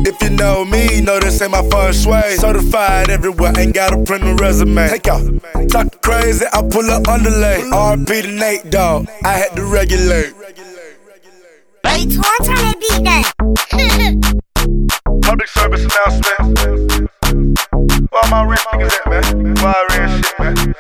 If you know me, know this ain't my feng shui. Certified everywhere, ain't gotta print a resume. Take off, talk crazy, I pull up underlay. RP to Nate, dog, I had to regulate. Hey, turn that beat down. Public service announcement. Where all my rich niggas at, man? Why real shit, man?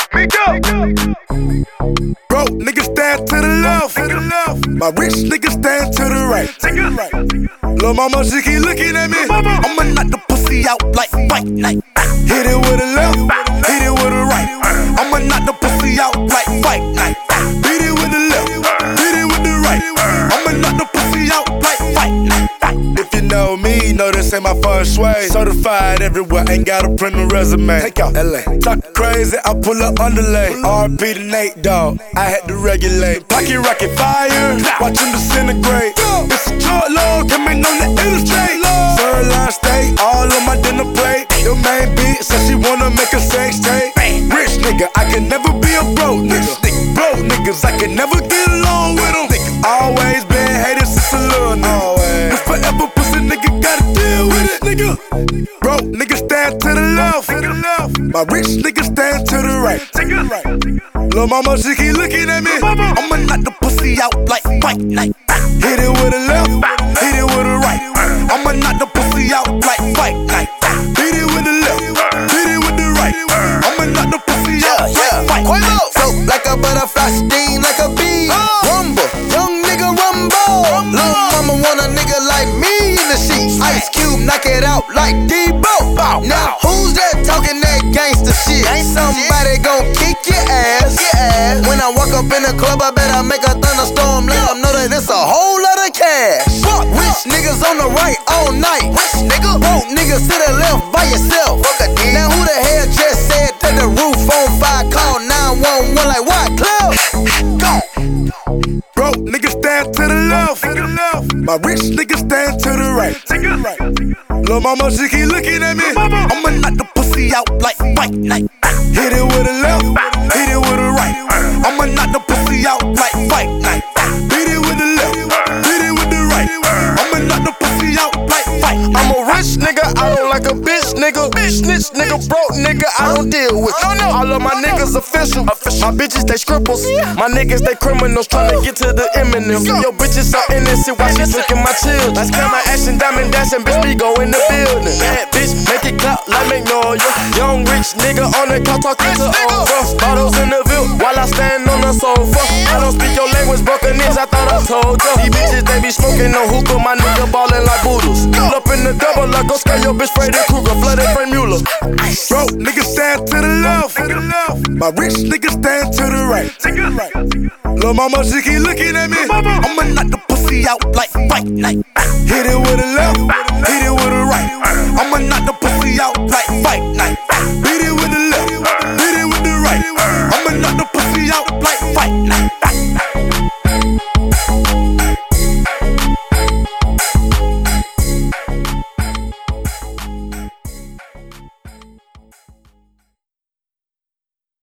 Miko! Broke niggas stand to the left. My rich niggas stand to the right. Lil' mama, she keep looking at me. I'ma knock the pussy out like fight night. Hit it with a left, hit it with a right. I'ma knock the pussy out like fight night. Beat it with the left, beat it with the right. I'ma knock the pussy out like fight night. If you know me, know this ain't my feng shui. Certified everywhere, ain't gotta print a resume. Take out LA, talk crazy, I pull up underlay. RP to Nate, dog, I had to regulate. Pocket rocket fire, watch him disintegrate. It's a short load, coming on the interstate. Sirloin steak, all on my dinner plate. Your main bitch said she wanna make a sex tape. Rich nigga, I can never be a broke nigga. Broke niggas, I can never get along with them. Always been hated since a little nigga. It's forever pussy nigga, gotta deal with it, nigga. Broke niggas stand to the left. My rich niggas stand to the right. Lil' mama, she keep looking at me. I'ma knock the pussy out like fight night. Hit it with a left, hit it with a right. I'ma knock the pussy out like fight night. Beat it with the left, beat it with the right. I'ma knock the pussy out like fight night. Float like a butterfly, sting like a bee. Rumble, young nigga rumble. Lil' mama want a nigga like me in the sheets. Ice Cube knock it out like Debo. Now who's that talking that gangsta shit? Somebody gon' kick your ass. When I walk up in the club, I better make a thunderstorm. Let them know that it's a whole lot of cash. Rich niggas on the right all night. Broke niggas to the left by yourself. Now who the hell just said that the roof on fire? Call 911 like what? Club? Broke niggas stand to the left. My rich niggas stand to the right. Lil' mama, she keep looking at me. I'ma knock the pussy out like fight night. Hit it with a left, hit it with a right. I'ma knock the pussy out like fight night. Beat it with the left, beat it with the right. I'ma knock the pussy out like fight night. I'm a rich nigga, I don't like a bitch nigga. Snitch nigga, broke nigga, I don't deal with. All of my niggas official. My bitches, they scribbles. My niggas, they criminals tryna get to the Eminem. Your bitches so innocent, why she flicking my children? Last camera action, diamond dashing, bitch, we go in the building. Bad bitch, make it clap like Magnolia. Young rich nigga on the car talking to Oprah. Bottles in the view while I stand on the sofa. I don't speak your language, broken niggas, I thought I told ya. These bitches, they be smoking no hookah, my nigga ballin' like boodles. Pull up in the double, like go scare your bitch, Freddy Krueger, flooded Frank Mueller. Broke niggas stand to the left. My rich niggas stand to the right. Lil' mama, she keep looking at me. I'ma knock the pussy out like fight night. Hit it with a left, hit it